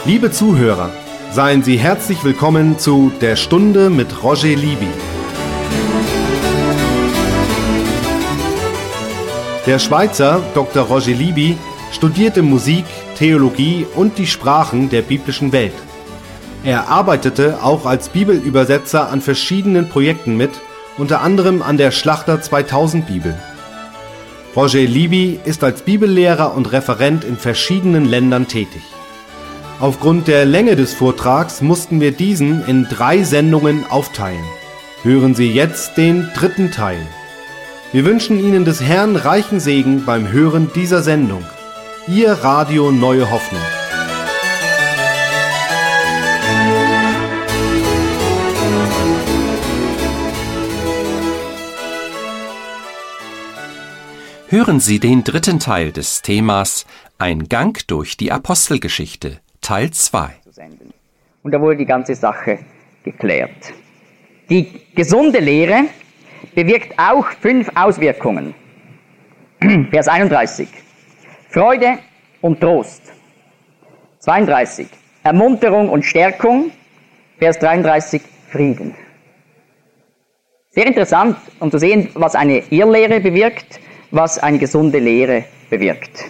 Liebe Zuhörer, seien Sie herzlich willkommen zu Der Stunde mit Roger Libby. Der Schweizer Dr. Roger Libby studierte Musik, Theologie und die Sprachen der biblischen Welt. Er arbeitete auch als Bibelübersetzer an verschiedenen Projekten mit, unter anderem an der Schlachter 2000 Bibel. Roger Libby ist als Bibellehrer und Referent in verschiedenen Ländern tätig. Aufgrund der Länge des Vortrags mussten wir diesen in 3 Sendungen aufteilen. Hören Sie jetzt den 3. Teil. Wir wünschen Ihnen des Herrn reichen Segen beim Hören dieser Sendung. Ihr Radio Neue Hoffnung. Hören Sie den 3. Teil des Themas Ein Gang durch die Apostelgeschichte, Teil 2. Und da wurde die ganze Sache geklärt. Die gesunde Lehre bewirkt auch 5 Auswirkungen. Vers 31. Freude und Trost. 32. Ermunterung und Stärkung. Vers 33. Frieden. Sehr interessant, um zu sehen, was eine Irrlehre bewirkt, was eine gesunde Lehre bewirkt.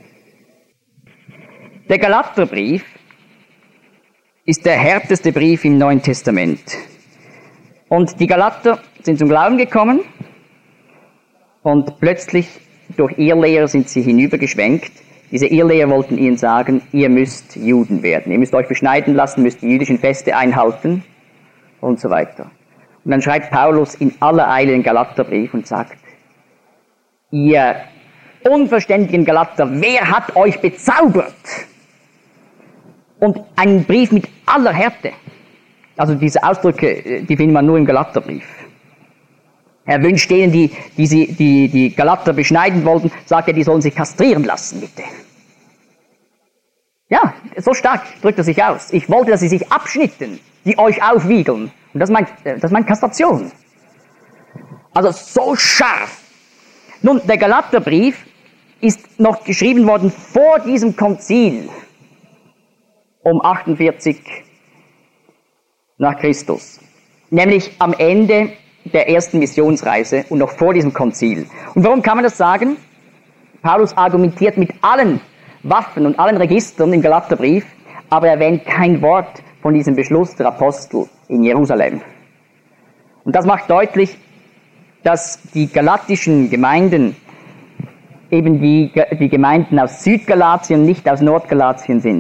Der Galaterbrief ist der härteste Brief im Neuen Testament. Und die Galater sind zum Glauben gekommen und plötzlich durch Irrlehrer sind sie hinübergeschwenkt. Diese Irrlehrer wollten ihnen sagen, ihr müsst Juden werden, ihr müsst euch beschneiden lassen, müsst die jüdischen Feste einhalten und so weiter. Und dann schreibt Paulus in aller Eile den Galaterbrief und sagt, ihr unverständigen Galater, wer hat euch bezaubert? Und einen Brief mit aller Härte. Also diese Ausdrücke, die findet man nur im Galaterbrief. Er wünscht denen, die Galater beschneiden wollten, sagt er, die sollen sich kastrieren lassen, bitte. Ja, so stark drückt er sich aus. Ich wollte, dass sie sich abschnitten, die euch aufwiegeln. Und das meint Kastration. Also so scharf. Nun, der Galaterbrief ist noch geschrieben worden vor diesem Konzil um 48 nach Christus. Nämlich am Ende der ersten Missionsreise und noch vor diesem Konzil. Und warum kann man das sagen? Paulus argumentiert mit allen Waffen und allen Registern im Galaterbrief, aber er erwähnt kein Wort von diesem Beschluss der Apostel in Jerusalem. Und das macht deutlich, dass die galatischen Gemeinden, eben die Gemeinden aus Südgalatien, nicht aus Nordgalatien sind.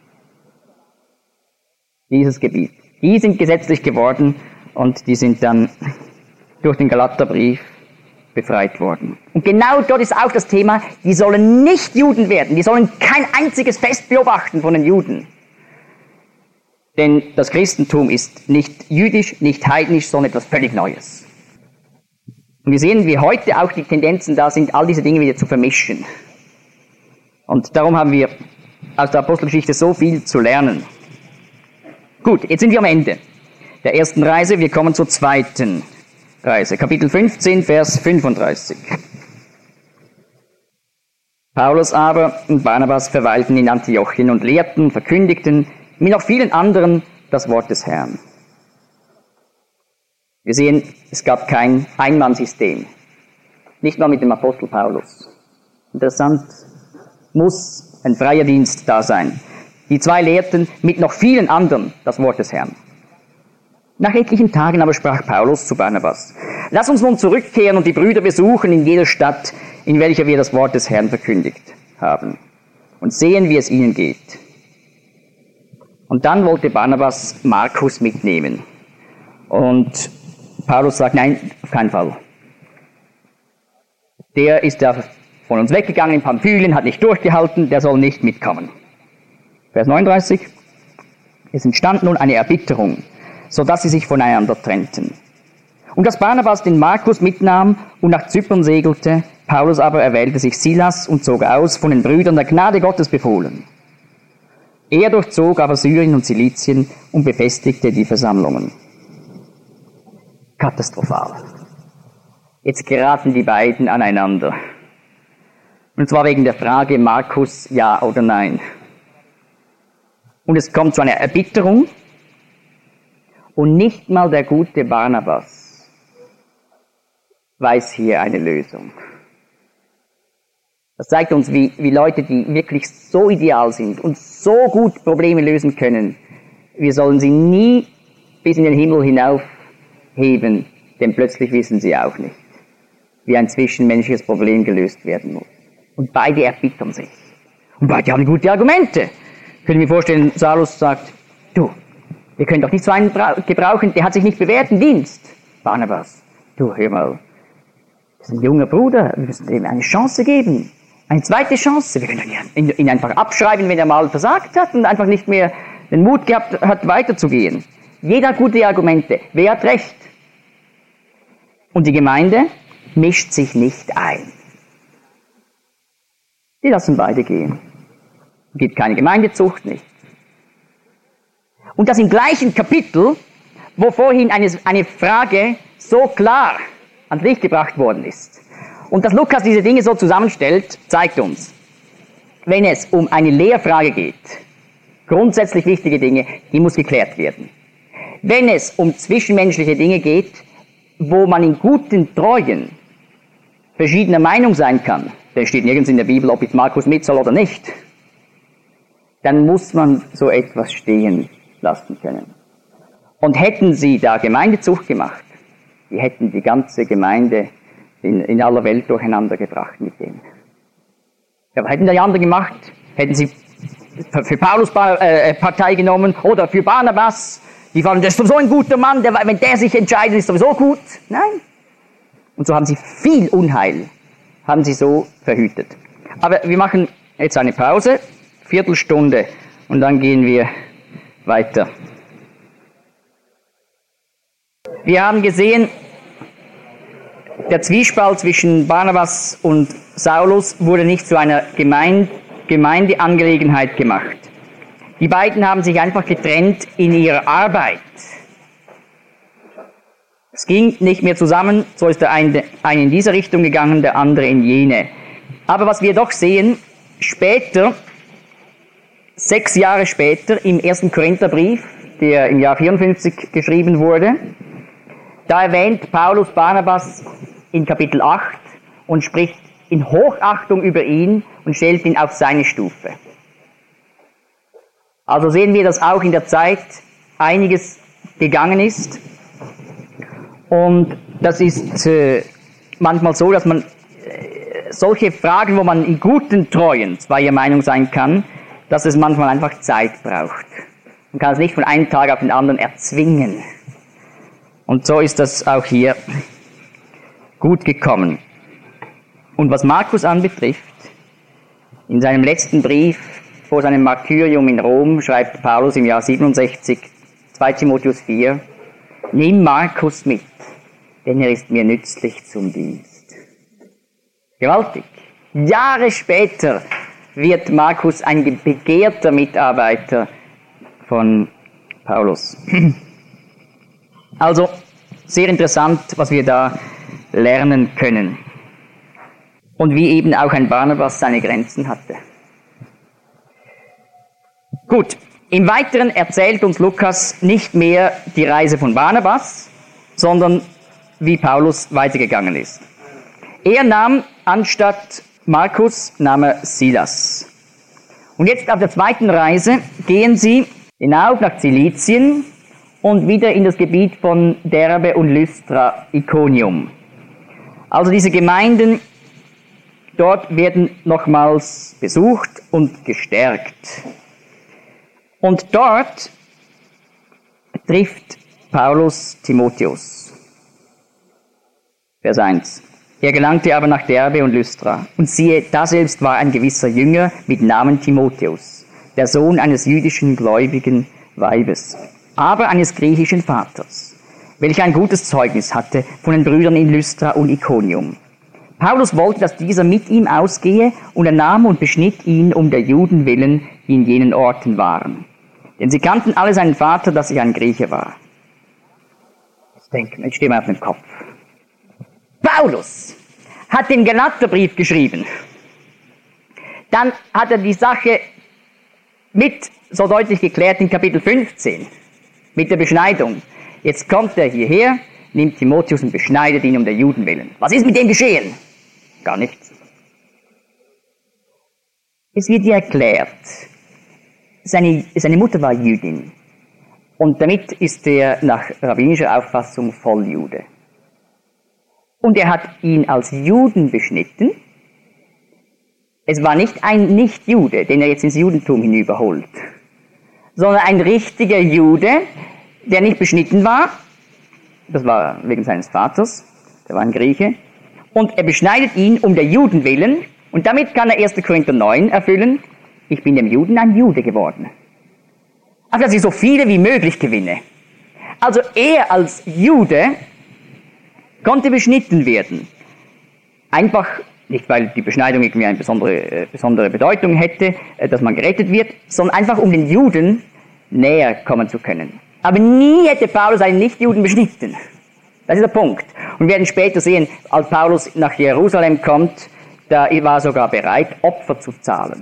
Dieses Gebiet. Die sind gesetzlich geworden und die sind dann durch den Galaterbrief befreit worden. Und genau dort ist auch das Thema, die sollen nicht Juden werden, die sollen kein einziges Fest beobachten von den Juden. Denn das Christentum ist nicht jüdisch, nicht heidnisch, sondern etwas völlig Neues. Und wir sehen, wie heute auch die Tendenzen da sind, all diese Dinge wieder zu vermischen. Und darum haben wir aus der Apostelgeschichte so viel zu lernen. Gut, jetzt sind wir am Ende der ersten Reise. Wir kommen zur zweiten Reise. Kapitel 15, Vers 35. Paulus aber und Barnabas verweilten in Antiochien und lehrten, verkündigten mit noch vielen anderen das Wort des Herrn. Wir sehen, es gab kein Einmannsystem. Nicht mal mit dem Apostel Paulus. Interessant, muss ein freier Dienst da sein. Die 2 lehrten mit noch vielen anderen das Wort des Herrn. Nach etlichen Tagen aber sprach Paulus zu Barnabas, lass uns nun zurückkehren und die Brüder besuchen in jeder Stadt, in welcher wir das Wort des Herrn verkündigt haben, und sehen, wie es ihnen geht. Und dann wollte Barnabas Markus mitnehmen. Und Paulus sagt, nein, auf keinen Fall. Der ist ja von uns weggegangen in Pamphylien, hat nicht durchgehalten, der soll nicht mitkommen. Vers 39. Es entstand nun eine Erbitterung, so dass sie sich voneinander trennten. Und dass Barnabas den Markus mitnahm und nach Zypern segelte, Paulus aber erwählte sich Silas und zog aus, von den Brüdern der Gnade Gottes befohlen. Er durchzog aber Syrien und Silizien und befestigte die Versammlungen. Katastrophal. Jetzt geraten die beiden aneinander. Und zwar wegen der Frage Markus ja oder nein. und es kommt zu einer Erbitterung und nicht mal der gute Barnabas weiß hier eine Lösung. Das zeigt uns, wie Leute, die wirklich so ideal sind und so gut Probleme lösen können, wir sollen sie nie bis in den Himmel hinaufheben, denn plötzlich wissen sie auch nicht, wie ein zwischenmenschliches Problem gelöst werden muss. Und beide erbittern sich. Und beide haben gute Argumente. Könnt ihr mir vorstellen, Saulus sagt, du, wir können doch nicht so einen gebrauchen, der hat sich nicht bewährt im Dienst. Barnabas, du, hör mal, das ist ein junger Bruder, wir müssen ihm eine Chance geben. Eine zweite Chance. Wir können ihn einfach abschreiben, wenn er mal versagt hat und einfach nicht mehr den Mut gehabt hat, weiterzugehen. Jeder hat gute Argumente. Wer hat recht? Und die Gemeinde mischt sich nicht ein. Die lassen beide gehen. Es gibt keine Gemeindezucht, nichts. Und das im gleichen Kapitel, wo vorhin eine Frage so klar ans Licht gebracht worden ist. Und dass Lukas diese Dinge so zusammenstellt, zeigt uns, wenn es um eine Lehrfrage geht, grundsätzlich wichtige Dinge, die muss geklärt werden. Wenn es um zwischenmenschliche Dinge geht, wo man in guten Treuen verschiedener Meinung sein kann, da steht nirgends in der Bibel, ob jetzt Markus mit soll oder nicht, dann muss man so etwas stehen lassen können. Und hätten sie da Gemeindezucht gemacht, die hätten die ganze Gemeinde in aller Welt durcheinander gebracht mit dem. Ja, was hätten die anderen gemacht? Hätten sie für Paulus Partei genommen oder für Barnabas? Die fanden, das ist sowieso ein guter Mann, wenn der sich entscheidet, ist sowieso gut. Nein. Und so haben sie viel Unheil, haben sie so verhütet. Aber wir machen jetzt eine Pause, Viertelstunde, und dann gehen wir weiter. Wir haben gesehen, der Zwiespalt zwischen Barnabas und Saulus wurde nicht zu einer Gemeindeangelegenheit gemacht. Die beiden haben sich einfach getrennt in ihrer Arbeit. Es ging nicht mehr zusammen, so ist der eine in diese Richtung gegangen, der andere in jene. Aber was wir doch sehen, später, 6 Jahre später, im 1. Korintherbrief, der im Jahr 54 geschrieben wurde, da erwähnt Paulus Barnabas in Kapitel 8 und spricht in Hochachtung über ihn und stellt ihn auf seine Stufe. Also sehen wir, dass auch in der Zeit einiges gegangen ist. Und das ist manchmal so, dass man solche Fragen, wo man in guten Treuen zweier Meinung sein kann, dass es manchmal einfach Zeit braucht. Man kann es nicht von einem Tag auf den anderen erzwingen. Und so ist das auch hier gut gekommen. Und was Markus anbetrifft, in seinem letzten Brief vor seinem Martyrium in Rom schreibt Paulus im Jahr 67, 2 Timotheus 4, nimm Markus mit, denn er ist mir nützlich zum Dienst. Gewaltig. Jahre später wird Markus ein begehrter Mitarbeiter von Paulus. Also, sehr interessant, was wir da lernen können. Und wie eben auch ein Barnabas seine Grenzen hatte. Gut, im Weiteren erzählt uns Lukas nicht mehr die Reise von Barnabas, sondern wie Paulus weitergegangen ist. Er nahm anstatt Markus, nahm er Silas. Und jetzt auf der zweiten Reise gehen sie hinauf nach Zilizien und wieder in das Gebiet von Derbe und Lystra, Iconium. Also diese Gemeinden dort werden nochmals besucht und gestärkt. Und dort trifft Paulus Timotheus. Vers 1. Er gelangte aber nach Derbe und Lystra. Und siehe, da selbst war ein gewisser Jünger mit Namen Timotheus, der Sohn eines jüdischen gläubigen Weibes, aber eines griechischen Vaters, welcher ein gutes Zeugnis hatte von den Brüdern in Lystra und Iconium. Paulus wollte, dass dieser mit ihm ausgehe, und er nahm und beschnitt ihn um der Juden willen, die in jenen Orten waren. Denn sie kannten alle seinen Vater, dass er ein Grieche war. Jetzt stehen wir auf dem Kopf. Paulus hat den Galaterbrief geschrieben. Dann hat er die Sache mit so deutlich geklärt in Kapitel 15 mit der Beschneidung. Jetzt kommt er hierher, nimmt Timotheus und beschneidet ihn um der Juden willen. Was ist mit dem geschehen? Gar nichts. Es wird dir erklärt, seine Mutter war Jüdin und damit ist er nach rabbinischer Auffassung Volljude. Und er hat ihn als Juden beschnitten. Es war nicht ein Nichtjude, den er jetzt ins Judentum hinüberholt, sondern ein richtiger Jude, der nicht beschnitten war. Das war wegen seines Vaters, der war ein Grieche. Und er beschneidet ihn um der Juden willen. Und damit kann er 1. Korinther 9 erfüllen. Ich bin dem Juden ein Jude geworden. Also, dass ich so viele wie möglich gewinne. Also, er als Jude konnte beschnitten werden. Einfach, nicht weil die Beschneidung irgendwie eine besondere Bedeutung hätte, dass man gerettet wird, sondern einfach um den Juden näher kommen zu können. Aber nie hätte Paulus einen Nichtjuden beschnitten. Das ist der Punkt. Und wir werden später sehen, als Paulus nach Jerusalem kommt, da war er sogar bereit, Opfer zu zahlen.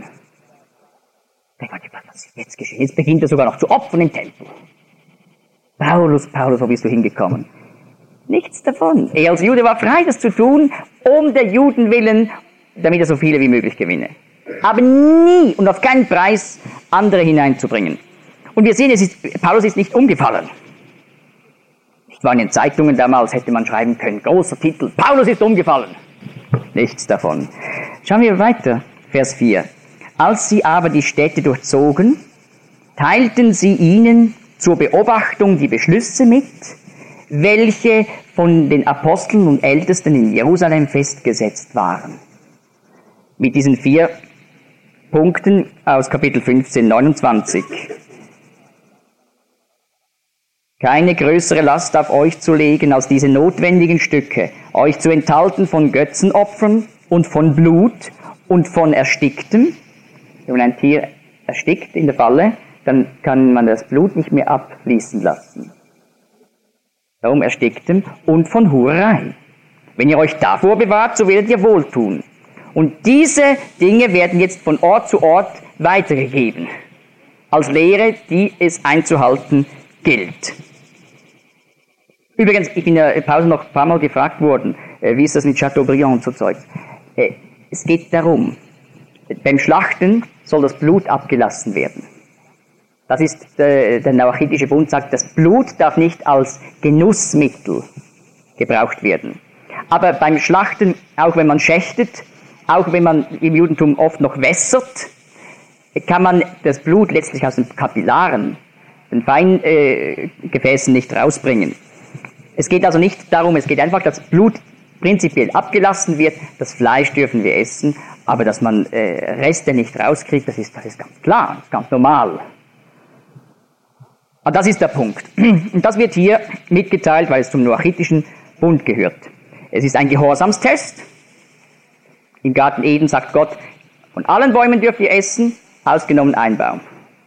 Was ist jetzt geschehen? Jetzt beginnt er sogar noch zu opfern im Tempel. Paulus, wo bist du hingekommen? Nichts davon. Er als Jude war frei, das zu tun, um der Juden willen, damit er so viele wie möglich gewinne. Aber nie und auf keinen Preis andere hineinzubringen. Und wir sehen, Paulus ist nicht umgefallen. Es war in den Zeitungen damals, hätte man schreiben können, großer Titel, Paulus ist umgefallen. Nichts davon. Schauen wir weiter, Vers 4. Als sie aber die Städte durchzogen, teilten sie ihnen zur Beobachtung die Beschlüsse mit, welche von den Aposteln und Ältesten in Jerusalem festgesetzt waren. Mit diesen 4 Punkten aus Kapitel 15, 29. Keine größere Last auf euch zu legen als diese notwendigen Stücke, euch zu enthalten von Götzenopfern und von Blut und von Ersticktem. Wenn ein Tier erstickt in der Falle, dann kann man das Blut nicht mehr abfließen lassen. Darum Ersticktem und von Hurerei. Wenn ihr euch davor bewahrt, so werdet ihr wohltun. Und diese Dinge werden jetzt von Ort zu Ort weitergegeben, als Lehre, die es einzuhalten gilt. Übrigens, ich bin ja Paulus noch ein paar Mal gefragt worden, wie ist das mit Chateaubriand und so Zeug. Es geht darum, beim Schlachten soll das Blut abgelassen werden. Das ist, der Noachitische Bund sagt, das Blut darf nicht als Genussmittel gebraucht werden. Aber beim Schlachten, auch wenn man schächtet, auch wenn man im Judentum oft noch wässert, kann man das Blut letztlich aus den Kapillaren, den Feingefäßen nicht rausbringen. Es geht also nicht darum, es geht einfach, dass Blut prinzipiell abgelassen wird, das Fleisch dürfen wir essen, aber dass man Reste nicht rauskriegt, das ist ganz klar, das ist ganz normal. Und das ist der Punkt. Und das wird hier mitgeteilt, weil es zum Noachitischen Bund gehört. Es ist ein Gehorsamstest. Im Garten Eden sagt Gott, von allen Bäumen dürft ihr essen, ausgenommen ein Baum.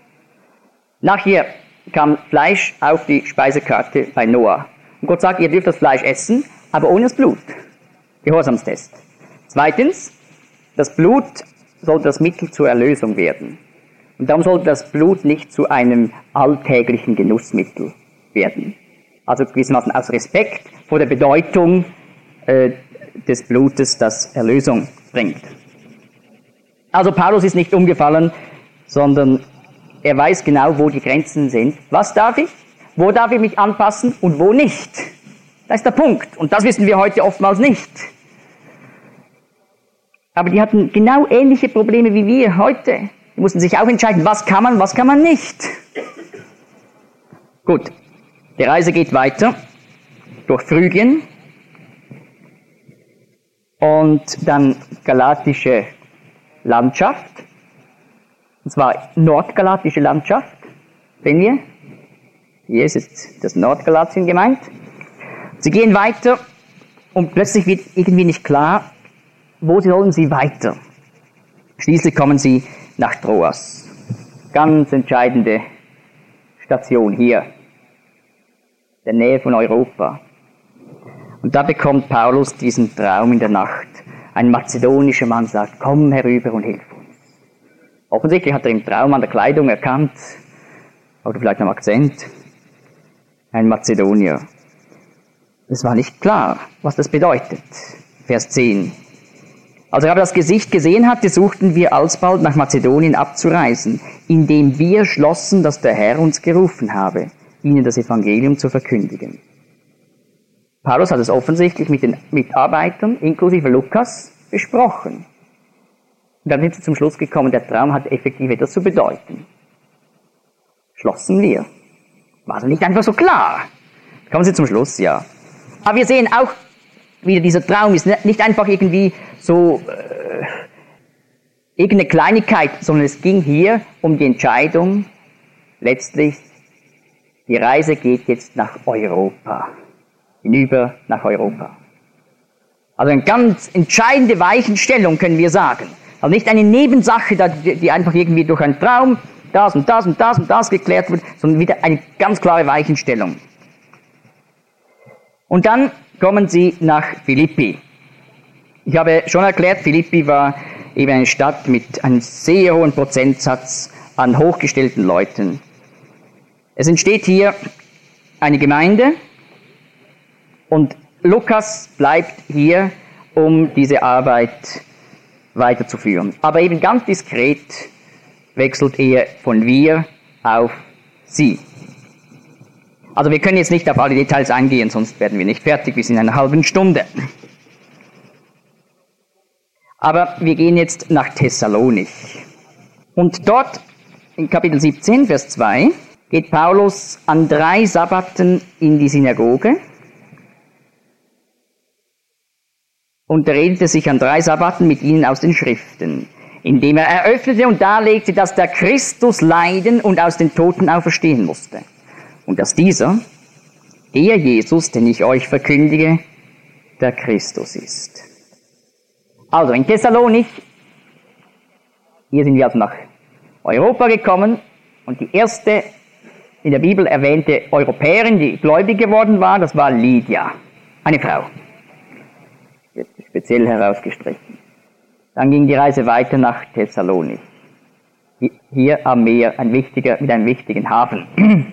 Nachher kam Fleisch auf die Speisekarte bei Noah. Und Gott sagt, ihr dürft das Fleisch essen, aber ohne das Blut. Gehorsamstest. Zweitens, das Blut soll das Mittel zur Erlösung werden. Und darum soll das Blut nicht zu einem alltäglichen Genussmittel werden. Also gewissermaßen aus Respekt vor der Bedeutung des Blutes, das Erlösung bringt. Also Paulus ist nicht umgefallen, sondern er weiß genau, wo die Grenzen sind. Was darf ich? Wo darf ich mich anpassen und wo nicht? Das ist der Punkt. Und das wissen wir heute oftmals nicht. Aber die hatten genau ähnliche Probleme wie wir heute. Die mussten sich auch entscheiden, was kann man nicht. Gut, die Reise geht weiter durch Phrygien und dann galatische Landschaft, und zwar nordgalatische Landschaft, sehen wir? Hier ist jetzt das Nordgalatien gemeint. Sie gehen weiter und plötzlich wird irgendwie nicht klar, wo sollen sie weiter. Schließlich kommen sie nach Troas. Ganz entscheidende Station hier, in der Nähe von Europa. Und da bekommt Paulus diesen Traum in der Nacht. Ein mazedonischer Mann sagt, komm herüber und hilf uns. Offensichtlich hat er im Traum an der Kleidung erkannt, oder vielleicht am Akzent, ein Mazedonier. Es war nicht klar, was das bedeutet. Vers 10. Als er aber das Gesicht gesehen hatte, suchten wir alsbald nach Mazedonien abzureisen, indem wir schlossen, dass der Herr uns gerufen habe, ihnen das Evangelium zu verkündigen. Paulus hat es offensichtlich mit den Mitarbeitern, inklusive Lukas, besprochen. Und dann sind sie zum Schluss gekommen, der Traum hat effektiv etwas zu bedeuten. Schlossen wir. War also nicht einfach so klar. Kommen Sie zum Schluss, ja. Aber wir sehen auch, wieder dieser Traum ist nicht einfach irgendwie so irgendeine Kleinigkeit, sondern es ging hier um die Entscheidung, letztlich, die Reise geht jetzt nach Europa. Hinüber nach Europa. Also eine ganz entscheidende Weichenstellung, können wir sagen. Also nicht eine Nebensache, die einfach irgendwie durch einen Traum, das und das und das und das geklärt wird, sondern wieder eine ganz klare Weichenstellung. Und dann kommen sie nach Philippi. Ich habe schon erklärt, Philippi war eben eine Stadt mit einem sehr hohen Prozentsatz an hochgestellten Leuten. Es entsteht hier eine Gemeinde und Lukas bleibt hier, um diese Arbeit weiterzuführen. Aber eben ganz diskret wechselt er von wir auf sie. Also wir können jetzt nicht auf alle Details eingehen, sonst werden wir nicht fertig bis in einer halben Stunde. Aber wir gehen jetzt nach Thessalonich. Und dort, in Kapitel 17, Vers 2, geht Paulus an 3 Sabbaten in die Synagoge und redete sich an 3 Sabbaten mit ihnen aus den Schriften, indem er eröffnete und darlegte, dass der Christus leiden und aus den Toten auferstehen musste. Und dass dieser, der Jesus, den ich euch verkündige, der Christus ist. Also in Thessalonich, hier sind wir also nach Europa gekommen und die erste in der Bibel erwähnte Europäerin, die gläubig geworden war, das war Lydia, eine Frau. Wird speziell herausgestrichen. Dann ging die Reise weiter nach Thessalonich. Hier am Meer, mit einem wichtigen Hafen.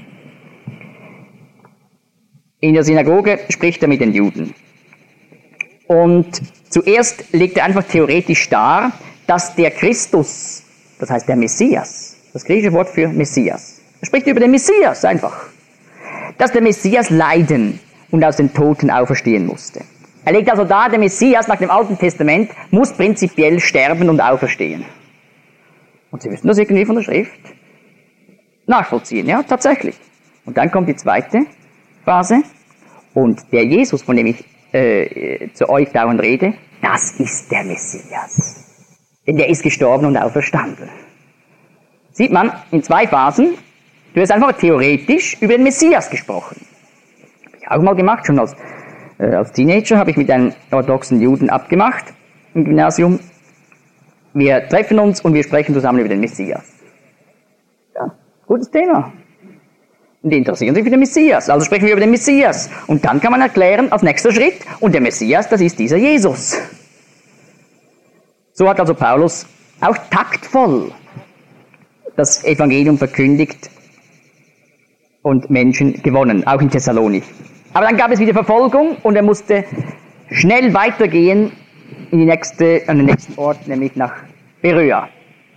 In der Synagoge spricht er mit den Juden. Und zuerst legt er einfach theoretisch dar, dass der Christus, das heißt der Messias, das griechische Wort für Messias, er spricht über den Messias einfach, dass der Messias leiden und aus den Toten auferstehen musste. Er legt also dar, der Messias nach dem Alten Testament muss prinzipiell sterben und auferstehen. Und Sie müssen das irgendwie von der Schrift nachvollziehen, ja, tatsächlich. Und dann kommt die zweite Phase. Und der Jesus, von dem ich zu euch dauernd rede, das ist der Messias. Denn der ist gestorben und auferstanden. Sieht man, in 2 Phasen, du hast einfach theoretisch über den Messias gesprochen. Habe ich auch mal gemacht, schon als Teenager habe ich mit einem orthodoxen Juden abgemacht im Gymnasium. Wir treffen uns und wir sprechen zusammen über den Messias. Ja, gutes Thema. Und die interessieren sich für den Messias. Also sprechen wir über den Messias. Und dann kann man erklären, als nächster Schritt, und der Messias, das ist dieser Jesus. So hat also Paulus auch taktvoll das Evangelium verkündigt und Menschen gewonnen, auch in Thessalonich. Aber dann gab es wieder Verfolgung und er musste schnell weitergehen an den nächsten Ort, nämlich nach Beröa.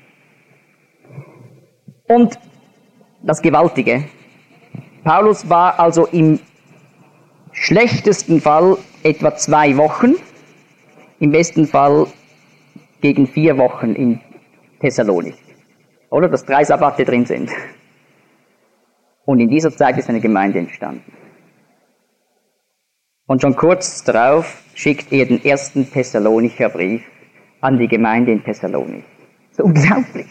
Und das Gewaltige, Paulus war also im schlechtesten Fall etwa 2 Wochen, im besten Fall gegen 4 Wochen in Thessalonich. Oder, dass 3 Sabbate drin sind. Und in dieser Zeit ist eine Gemeinde entstanden. Und schon kurz darauf schickt er den ersten Thessalonicher Brief an die Gemeinde in Thessalonich. So unglaublich.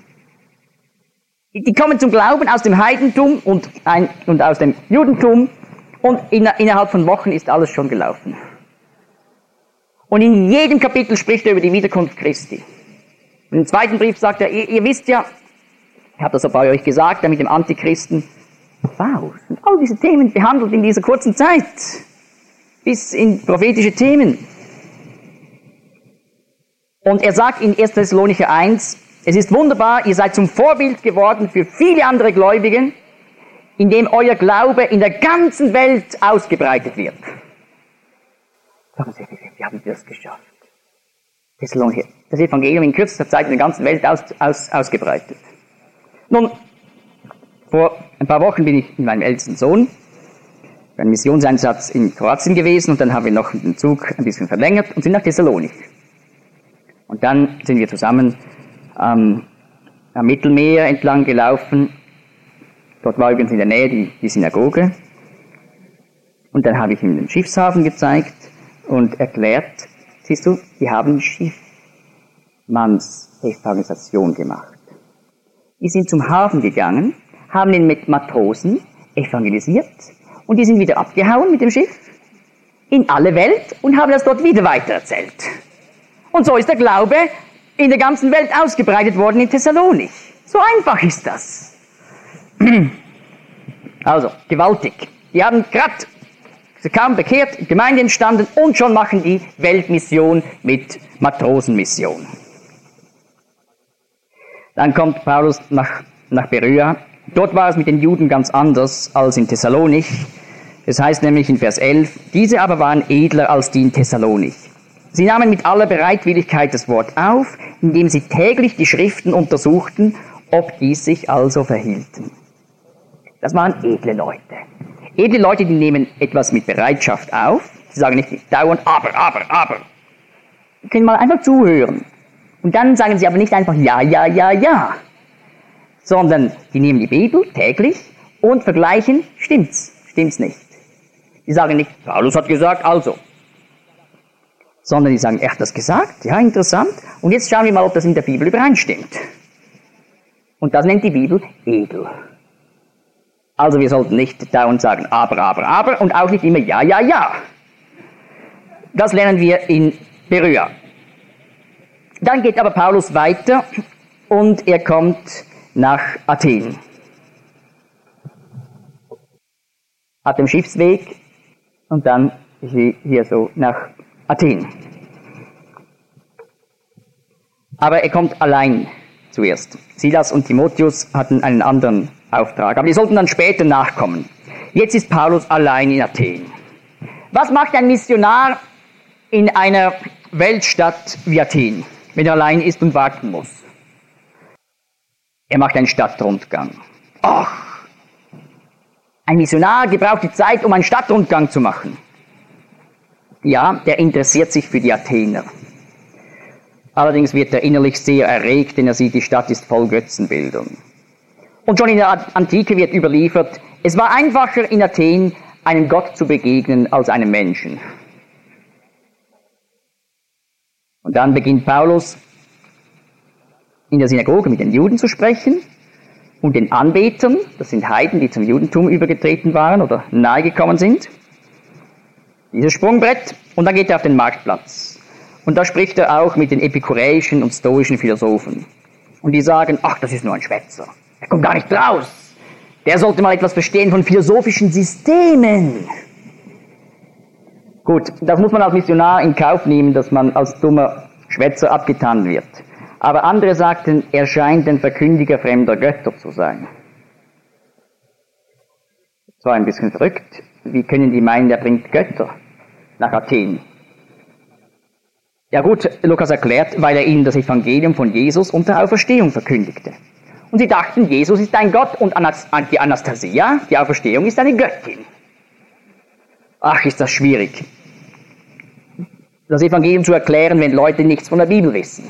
Die kommen zum Glauben aus dem Heidentum und aus dem Judentum und innerhalb von Wochen ist alles schon gelaufen. Und in jedem Kapitel spricht er über die Wiederkunft Christi. Und im 2. Brief sagt er, ihr wisst ja, ich habe das auch bei euch gesagt, mit dem Antichristen, wow, sind all diese Themen behandelt in dieser kurzen Zeit, bis in prophetische Themen. Und er sagt in 1. Thessalonicher 1, Es ist wunderbar, ihr seid zum Vorbild geworden für viele andere Gläubige, indem euer Glaube in der ganzen Welt ausgebreitet wird. Sagen Sie, wie haben wir das geschafft? Das Evangelium in kürzester Zeit in der ganzen Welt ausgebreitet. Nun, vor ein paar Wochen bin ich mit meinem ältesten Sohn für einen Missionseinsatz in Kroatien gewesen und dann haben wir noch den Zug ein bisschen verlängert und sind nach Thessalonik. Und dann sind wir zusammen am Mittelmeer entlang gelaufen. Dort war übrigens in der Nähe die Synagoge. Und dann habe ich ihm den Schiffshafen gezeigt und erklärt, siehst du, die haben Schiffsmannsevangelisation gemacht. Die sind zum Hafen gegangen, haben ihn mit Matrosen evangelisiert und die sind wieder abgehauen mit dem Schiff in alle Welt und haben das dort wieder weitererzählt. Und so ist der Glaube in der ganzen Welt ausgebreitet worden in Thessalonik. So einfach ist das. Also, gewaltig. Die haben gerade kaum bekehrt, Gemeinde entstanden und schon machen die Weltmission mit Matrosenmission. Dann kommt Paulus nach Beröa. Dort war es mit den Juden ganz anders als in Thessalonik. Es heißt nämlich in Vers 11, diese aber waren edler als die in Thessalonik. Sie nahmen mit aller Bereitwilligkeit das Wort auf, indem sie täglich die Schriften untersuchten, ob dies sich also verhielten. Das waren edle Leute. Edle Leute, die nehmen etwas mit Bereitschaft auf. Sie sagen nicht dauernd aber. Sie können mal einfach zuhören. Und dann sagen sie aber nicht einfach ja. Sondern die nehmen die Bibel täglich und vergleichen, stimmt's nicht. Die sagen nicht, Paulus hat gesagt, also. Sondern die sagen, er hat das gesagt, ja, interessant. Und jetzt schauen wir mal, ob das in der Bibel übereinstimmt. Und das nennt die Bibel edel. Also wir sollten nicht dauernd sagen, aber und auch nicht immer ja. Das lernen wir in Beröa. Dann geht aber Paulus weiter und er kommt nach Athen. Auf dem Schiffsweg und dann hier so nach Athen. Aber er kommt allein zuerst. Silas und Timotheus hatten einen anderen Auftrag, aber die sollten dann später nachkommen. Jetzt ist Paulus allein in Athen. Was macht ein Missionar in einer Weltstadt wie Athen, wenn er allein ist und warten muss? Er macht einen Stadtrundgang. Ach, ein Missionar gebraucht die Zeit, um einen Stadtrundgang zu machen. Ja, der interessiert sich für die Athener. Allerdings wird er innerlich sehr erregt, denn er sieht, die Stadt ist voll Götzenbildung. Und schon in der Antike wird überliefert, es war einfacher in Athen, einem Gott zu begegnen, als einem Menschen. Und dann beginnt Paulus in der Synagoge mit den Juden zu sprechen und den Anbetern, das sind Heiden, die zum Judentum übergetreten waren oder nahegekommen sind. Dieses Sprungbrett, und dann geht er auf den Marktplatz. Und da spricht er auch mit den epikureischen und stoischen Philosophen. Und die sagen, ach, das ist nur ein Schwätzer. Er kommt gar nicht raus. Der sollte mal etwas verstehen von philosophischen Systemen. Gut, das muss man als Missionar in Kauf nehmen, dass man als dummer Schwätzer abgetan wird. Aber andere sagten, er scheint ein Verkündiger fremder Götter zu sein. Das war ein bisschen verrückt. Wie können die meinen, er bringt Götter nach Athen? Ja gut, Lukas erklärt, weil er ihnen das Evangelium von Jesus und der Auferstehung verkündigte. Und sie dachten, Jesus ist ein Gott und die Anastasia, die Auferstehung, ist eine Göttin. Ach, ist das schwierig, das Evangelium zu erklären, wenn Leute nichts von der Bibel wissen.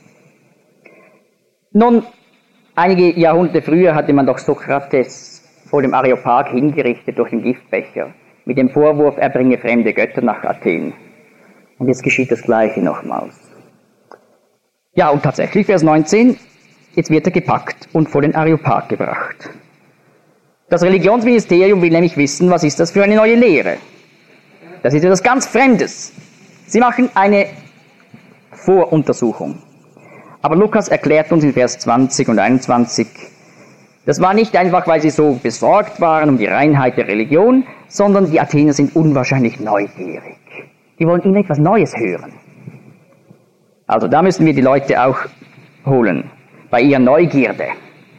Nun, einige Jahrhunderte früher hatte man doch Sokrates vor dem Areopag hingerichtet durch den Giftbecher, mit dem Vorwurf, er bringe fremde Götter nach Athen. Und jetzt geschieht das Gleiche nochmals. Ja, und tatsächlich, Vers 19, jetzt wird er gepackt und vor den Areopag gebracht. Das Religionsministerium will nämlich wissen, was ist das für eine neue Lehre? Das ist etwas ganz Fremdes. Sie machen eine Voruntersuchung. Aber Lukas erklärt uns in Vers 20 und 21, das war nicht einfach, weil sie so besorgt waren um die Reinheit der Religion, sondern die Athener sind unwahrscheinlich neugierig. Die wollen immer etwas Neues hören. Also da müssen wir die Leute auch holen. bei ihrer Neugierde.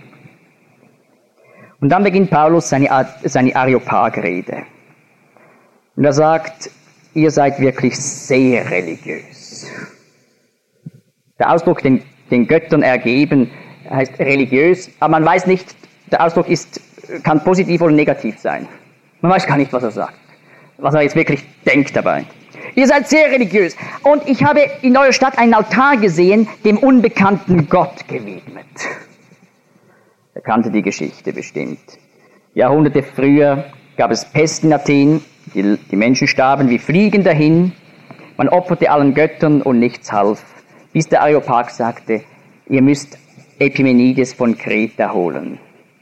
Und dann beginnt Paulus seine Areopag-Rede. Und er sagt, ihr seid wirklich sehr religiös. Der Ausdruck, den Göttern ergeben, heißt religiös, aber man weiß nicht, der Ausdruck kann positiv oder negativ sein. Man weiß gar nicht, was er sagt, was er jetzt wirklich denkt dabei. Ihr seid sehr religiös. Und ich habe in eurer Stadt einen Altar gesehen, dem unbekannten Gott gewidmet. Er kannte die Geschichte bestimmt. Jahrhunderte früher gab es Pest in Athen, die Menschen starben wie Fliegen dahin, man opferte allen Göttern und nichts half, bis der Areopag sagte, ihr müsst Epimenides von Kreta holen.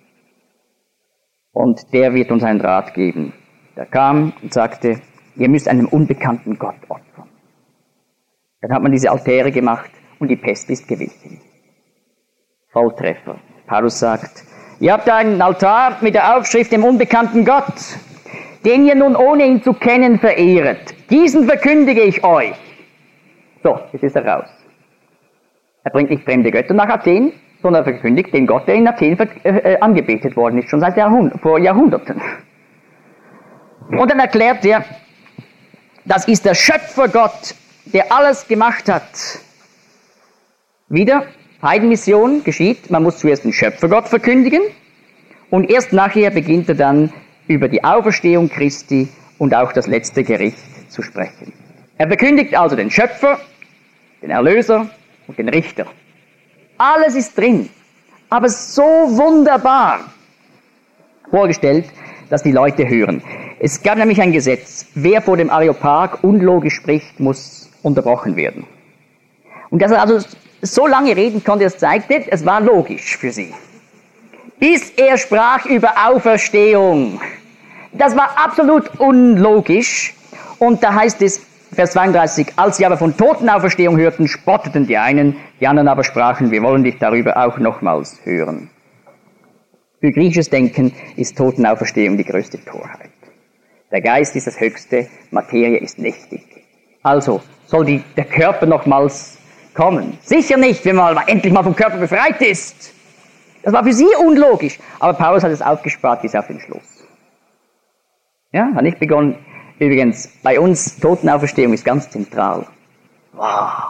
Und der wird uns einen Rat geben. Der kam und sagte, ihr müsst einem unbekannten Gott opfern. Dann hat man diese Altäre gemacht und die Pest ist gewichen. Volltreffer. Paulus sagt, ihr habt einen Altar mit der Aufschrift dem unbekannten Gott, den ihr nun ohne ihn zu kennen verehret. Diesen verkündige ich euch. So, jetzt ist er raus. Er bringt nicht fremde Götter nach Athen, sondern er verkündigt den Gott, der in Athen angebetet worden ist, schon seit vor Jahrhunderten. Und dann erklärt er, das ist der Schöpfergott, der alles gemacht hat. Wieder, Heidenmission geschieht, man muss zuerst den Schöpfergott verkündigen und erst nachher beginnt er dann über die Auferstehung Christi und auch das letzte Gericht zu sprechen. Er verkündigt also den Schöpfer, den Erlöser und den Richter. Alles ist drin, aber so wunderbar vorgestellt, dass die Leute hören. Es gab nämlich ein Gesetz, wer vor dem Areopag unlogisch spricht, muss unterbrochen werden. Und dass er also so lange reden konnte, das zeigte, es war logisch für sie. Bis er sprach über Auferstehung. Das war absolut unlogisch. Und da heißt es, Vers 32, als sie aber von Totenauferstehung hörten, spotteten die einen, die anderen aber sprachen, wir wollen dich darüber auch nochmals hören. Für griechisches Denken ist Totenauferstehung die größte Torheit. Der Geist ist das Höchste, Materie ist nichtig. Also soll der Körper nochmals kommen. Sicher nicht, wenn man endlich mal vom Körper befreit ist. Das war für sie unlogisch. Aber Paulus hat es aufgespart bis auf den Schluss. Ja, hat nicht begonnen. Übrigens, bei uns Totenauferstehung ist ganz zentral. Wow.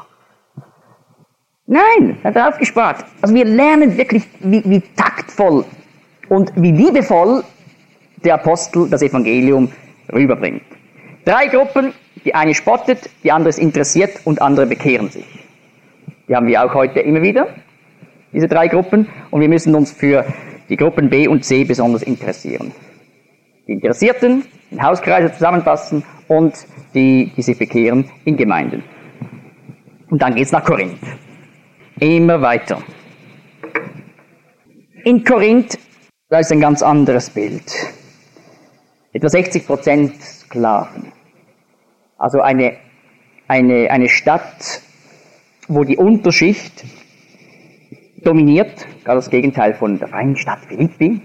Nein, hat er aufgespart. Also wir lernen wirklich, wie taktvoll und wie liebevoll der Apostel das Evangelium rüberbringt. 3 Gruppen, die eine spottet, die andere ist interessiert und andere bekehren sich. Die haben wir auch heute immer wieder, diese 3 Gruppen, und wir müssen uns für die Gruppen B und C besonders interessieren. Die Interessierten in Hauskreise zusammenfassen und die sich bekehren in Gemeinden. Und dann geht's nach Korinth. Immer weiter. In Korinth, da ist ein ganz anderes Bild. Etwa 60% Sklaven. Also eine Stadt, wo die Unterschicht dominiert, gerade das Gegenteil von der freien Stadt Philippi.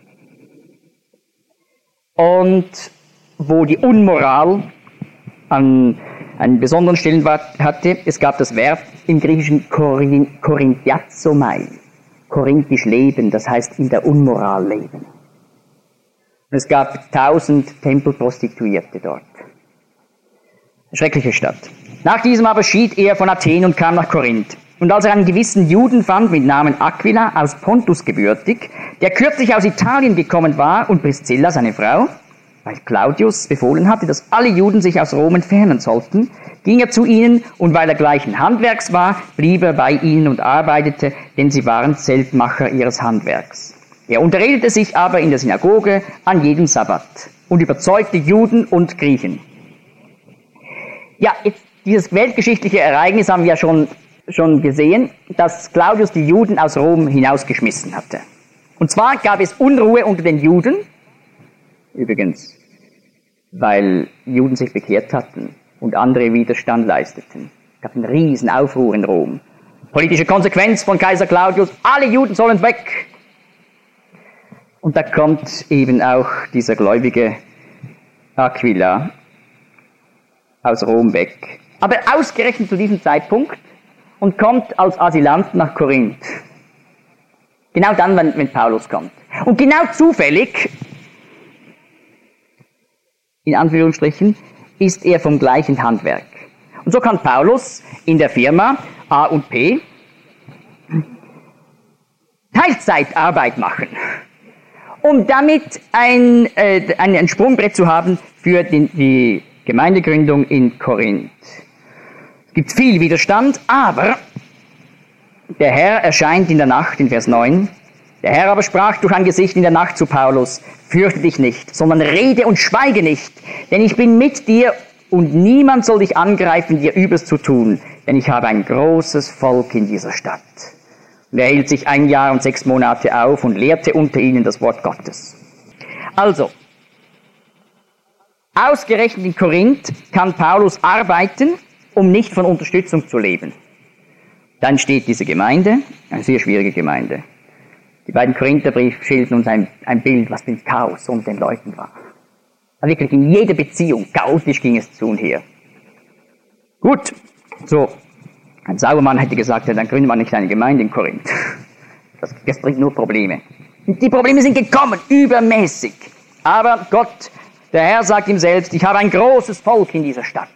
Und wo die Unmoral einen besonderen Stellenwert hatte. Es gab das Verb im Griechischen Korinthiazomai, korinthisch leben, das heißt in der Unmoral leben. Und es gab 1000 Tempelprostituierte dort. Eine schreckliche Stadt. Nach diesem aber schied er von Athen und kam nach Korinth. Und als er einen gewissen Juden fand mit Namen Aquila, aus Pontus gebürtig, der kürzlich aus Italien gekommen war, und Priscilla, seine Frau, weil Claudius befohlen hatte, dass alle Juden sich aus Rom entfernen sollten, ging er zu ihnen, und weil er gleichen Handwerks war, blieb er bei ihnen und arbeitete, denn sie waren Zeltmacher ihres Handwerks. Er unterredete sich aber in der Synagoge an jedem Sabbat und überzeugte Juden und Griechen. Ja, jetzt dieses weltgeschichtliche Ereignis haben wir ja schon gesehen, dass Claudius die Juden aus Rom hinausgeschmissen hatte. Und zwar gab es Unruhe unter den Juden, übrigens, weil Juden sich bekehrt hatten und andere Widerstand leisteten. Es gab einen riesen Aufruhr in Rom. Politische Konsequenz von Kaiser Claudius, alle Juden sollen weg. Und da kommt eben auch dieser gläubige Aquila aus Rom weg. Aber ausgerechnet zu diesem Zeitpunkt und kommt als Asylant nach Korinth. Genau dann, wenn Paulus kommt. Und genau zufällig, in Anführungsstrichen, ist er vom gleichen Handwerk. Und so kann Paulus in der Firma A und P Teilzeitarbeit machen, um damit ein Sprungbrett zu haben für die Gemeindegründung in Korinth. Es gibt viel Widerstand, aber der Herr erscheint in der Nacht, in Vers 9. Der Herr aber sprach durch ein Gesicht in der Nacht zu Paulus: Fürchte dich nicht, sondern rede und schweige nicht, denn ich bin mit dir und niemand soll dich angreifen, dir Übles zu tun, denn ich habe ein großes Volk in dieser Stadt. Und er hielt sich 1 Jahr und 6 Monate auf und lehrte unter ihnen das Wort Gottes. Also, ausgerechnet in Korinth kann Paulus arbeiten, um nicht von Unterstützung zu leben. Dann steht diese Gemeinde, eine sehr schwierige Gemeinde. Die beiden Korintherbriefe schildern uns ein Bild, was für ein Chaos unter den Leuten war. Also wirklich in jeder Beziehung, chaotisch ging es zu und her. Gut, so, ein Saubermann hätte gesagt, ja, dann gründet man nicht eine Gemeinde in Korinth. Das bringt nur Probleme. Und die Probleme sind gekommen, übermäßig. Aber Gott, der Herr sagt ihm selbst, ich habe ein großes Volk in dieser Stadt.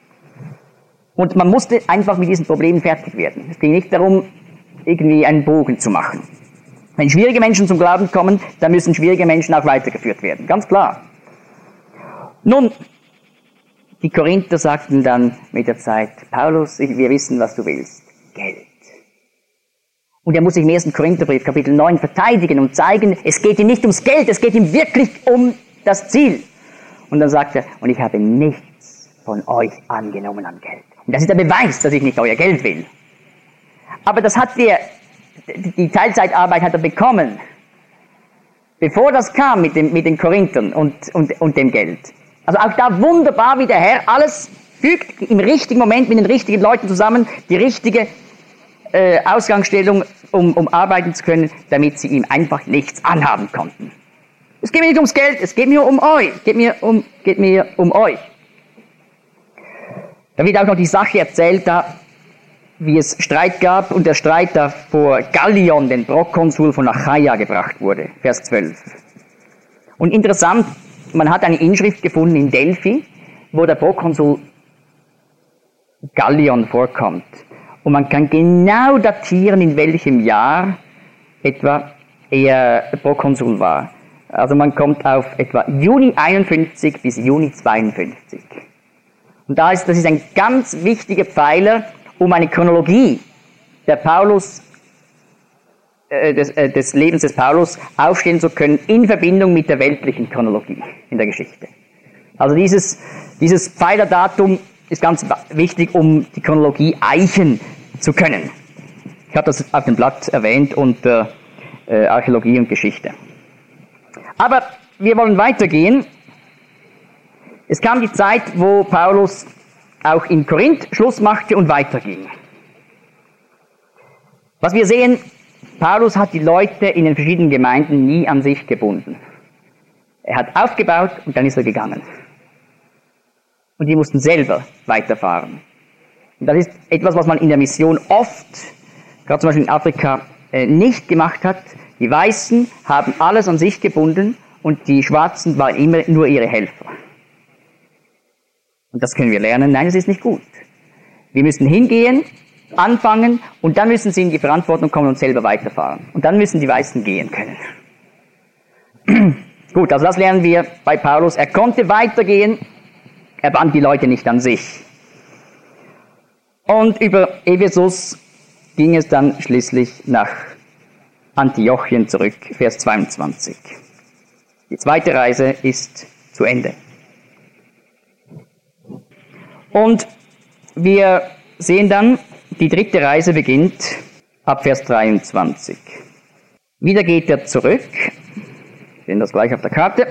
Und man musste einfach mit diesen Problemen fertig werden. Es ging nicht darum, irgendwie einen Bogen zu machen. Wenn schwierige Menschen zum Glauben kommen, dann müssen schwierige Menschen auch weitergeführt werden. Ganz klar. Nun, die Korinther sagten dann mit der Zeit: Paulus, wir wissen, was du willst. Geld. Und er muss sich im 1. Korintherbrief, Kapitel 9, verteidigen und zeigen, es geht ihm nicht ums Geld, es geht ihm wirklich um das Ziel. Und dann sagt er: und ich habe nichts von euch angenommen an Geld. Und das ist der Beweis, dass ich nicht euer Geld will. Aber das hat die Teilzeitarbeit hat er bekommen, bevor das kam mit den Korinthern und dem Geld. Also auch da wunderbar, wie der Herr alles fügt im richtigen Moment mit den richtigen Leuten zusammen, die richtige Ausgangsstellung, um arbeiten zu können, damit sie ihm einfach nichts anhaben konnten. Es geht mir nicht ums Geld, es geht mir um euch, geht mir um euch. Da wird auch noch die Sache erzählt, wie es Streit gab und der Streit da vor Gallion, den Prokonsul von Achaia, gebracht wurde. Vers 12. Und interessant, man hat eine Inschrift gefunden in Delphi, wo der Prokonsul Gallion vorkommt. Und man kann genau datieren, in welchem Jahr etwa er Prokonsul war. Also man kommt auf etwa Juni 51 bis Juni 52. Und das ist ein ganz wichtiger Pfeiler, um eine Chronologie des Lebens des Paulus aufstellen zu können, in Verbindung mit der weltlichen Chronologie in der Geschichte. Also dieses Pfeilerdatum ist ganz wichtig, um die Chronologie eichen zu können. Ich habe das auf dem Blatt erwähnt unter Archäologie und Geschichte. Aber wir wollen weitergehen. Es kam die Zeit, wo Paulus auch in Korinth Schluss machte und weiterging. Was wir sehen, Paulus hat die Leute in den verschiedenen Gemeinden nie an sich gebunden. Er hat aufgebaut und dann ist er gegangen. Und die mussten selber weiterfahren. Und das ist etwas, was man in der Mission oft, gerade zum Beispiel in Afrika, nicht gemacht hat. Die Weißen haben alles an sich gebunden und die Schwarzen waren immer nur ihre Helfer. Und das können wir lernen. Nein, das ist nicht gut. Wir müssen hingehen, anfangen und dann müssen sie in die Verantwortung kommen und selber weiterfahren. Und dann müssen die Weißen gehen können. Gut, also das lernen wir bei Paulus. Er konnte weitergehen, er band die Leute nicht an sich. Und über Ephesus ging es dann schließlich nach Antiochien zurück, Vers 22. Die zweite Reise ist zu Ende. Und wir sehen dann, die dritte Reise beginnt ab Vers 23. Wieder geht er zurück. Wir sehen das gleich auf der Karte.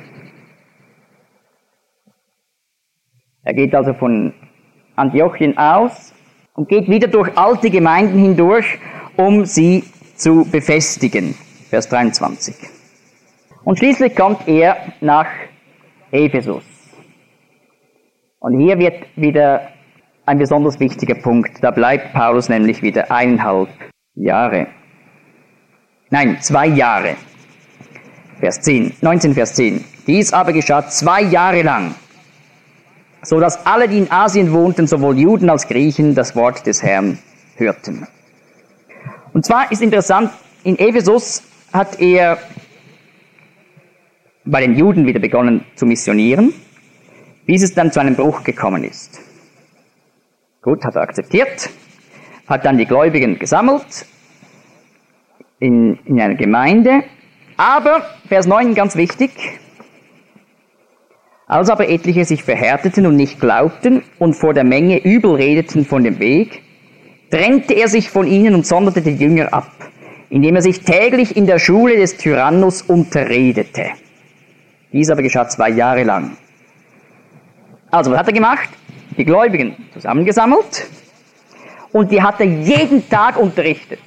Er geht also von Antiochien aus und geht wieder durch alte Gemeinden hindurch, um sie zu befestigen. Vers 23. Und schließlich kommt er nach Ephesus. Und hier wird wieder ein besonders wichtiger Punkt. Da bleibt Paulus nämlich wieder 1,5 Jahre. Nein, 2 Jahre. Vers 10, 19, Vers 10. Dies aber geschah 2 Jahre lang, so dass alle, die in Asien wohnten, sowohl Juden als Griechen, das Wort des Herrn hörten. Und zwar ist interessant, in Ephesus hat er bei den Juden wieder begonnen zu missionieren, bis es dann zu einem Bruch gekommen ist. Gut, hat er akzeptiert, hat dann die Gläubigen gesammelt in einer Gemeinde, aber, Vers 9 ganz wichtig, als aber etliche sich verhärteten und nicht glaubten und vor der Menge übel redeten von dem Weg, trennte er sich von ihnen und sonderte die Jünger ab, indem er sich täglich in der Schule des Tyrannus unterredete. Dies aber geschah 2 Jahre lang. Also, was hat er gemacht? Die Gläubigen zusammengesammelt und die hat er jeden Tag unterrichtet.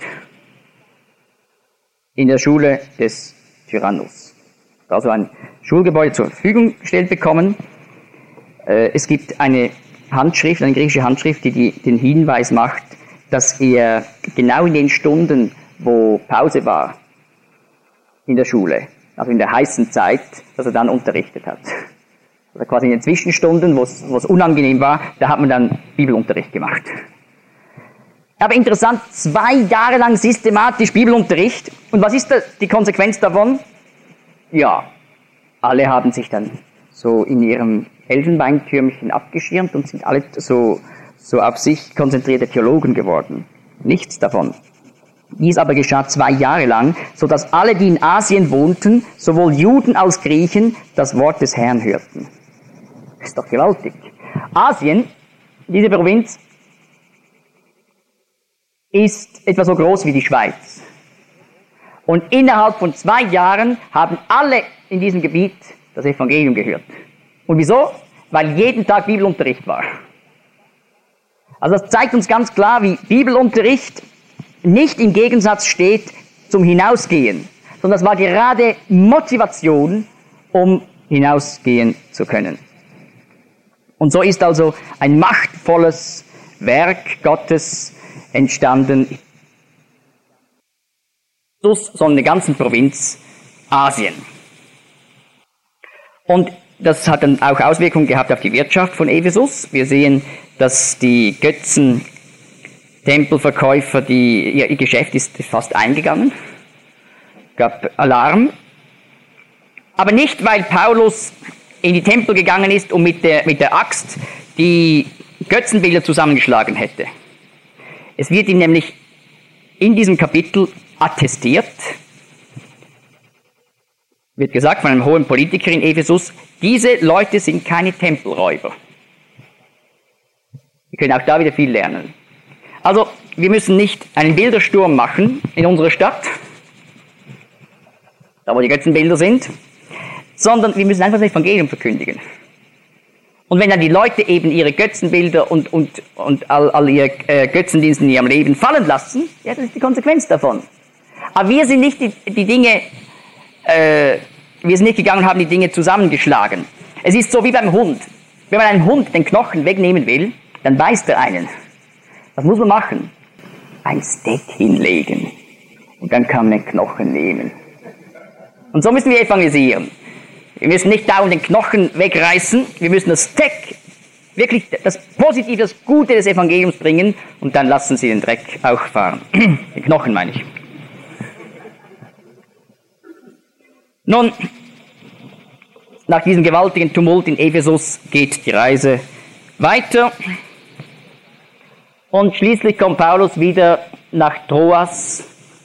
In der Schule des Tyrannus. Also ein Schulgebäude zur Verfügung gestellt bekommen. Es gibt eine Handschrift, eine griechische Handschrift, die den Hinweis macht, dass er genau in den Stunden, wo Pause war in der Schule, also in der heißen Zeit, dass er dann unterrichtet hat. Also quasi in den Zwischenstunden, wo es unangenehm war, da hat man dann Bibelunterricht gemacht. Aber interessant, 2 Jahre lang systematisch Bibelunterricht. Und was ist die Konsequenz davon? Ja, alle haben sich dann so in ihrem Elfenbeintürmchen abgeschirmt und sind alle so auf sich konzentrierte Theologen geworden. Nichts davon. Dies aber geschah 2 Jahre lang, so dass alle, die in Asien wohnten, sowohl Juden als Griechen, das Wort des Herrn hörten. Das ist doch gewaltig. Asien, diese Provinz, ist etwa so groß wie die Schweiz. Und innerhalb von 2 Jahren haben alle in diesem Gebiet das Evangelium gehört. Und wieso? Weil jeden Tag Bibelunterricht war. Also das zeigt uns ganz klar, wie Bibelunterricht nicht im Gegensatz steht zum Hinausgehen, sondern das war gerade Motivation, um hinausgehen zu können. Und so ist also ein machtvolles Werk Gottes entstanden, so eine ganze Provinz Asien. Und das hat dann auch Auswirkungen gehabt auf die Wirtschaft von Ephesus. Wir sehen, dass die Götzen-Tempelverkäufer, ihr Geschäft ist fast eingegangen. Es gab Alarm. Aber nicht, weil Paulus in die Tempel gegangen ist und mit der Axt die Götzenbilder zusammengeschlagen hätte. Es wird ihm nämlich in diesem Kapitel attestiert, wird gesagt von einem hohen Politiker in Ephesus, diese Leute sind keine Tempelräuber. Wir können auch da wieder viel lernen. Also, wir müssen nicht einen Bildersturm machen in unserer Stadt, da wo die Götzenbilder sind, sondern wir müssen einfach das Evangelium verkündigen. Und wenn dann die Leute eben ihre Götzenbilder und all ihre Götzendienste in ihrem Leben fallen lassen, ja, das ist die Konsequenz davon. Aber wir sind nicht die Dinge, wir sind nicht gegangen und haben die Dinge zusammengeschlagen. Es ist so wie beim Hund. Wenn man einem Hund den Knochen wegnehmen will, dann beißt er einen. Was muss man machen? Ein Steak hinlegen. Und dann kann man den Knochen nehmen. Und so müssen wir evangelisieren. Wir müssen nicht dauernd den Knochen wegreißen, wir müssen das Steak, wirklich das Positive, das Gute des Evangeliums bringen und dann lassen Sie den Dreck auch fahren. Den Knochen meine ich. Nun, nach diesem gewaltigen Tumult in Ephesus geht die Reise weiter und schließlich kommt Paulus wieder nach Troas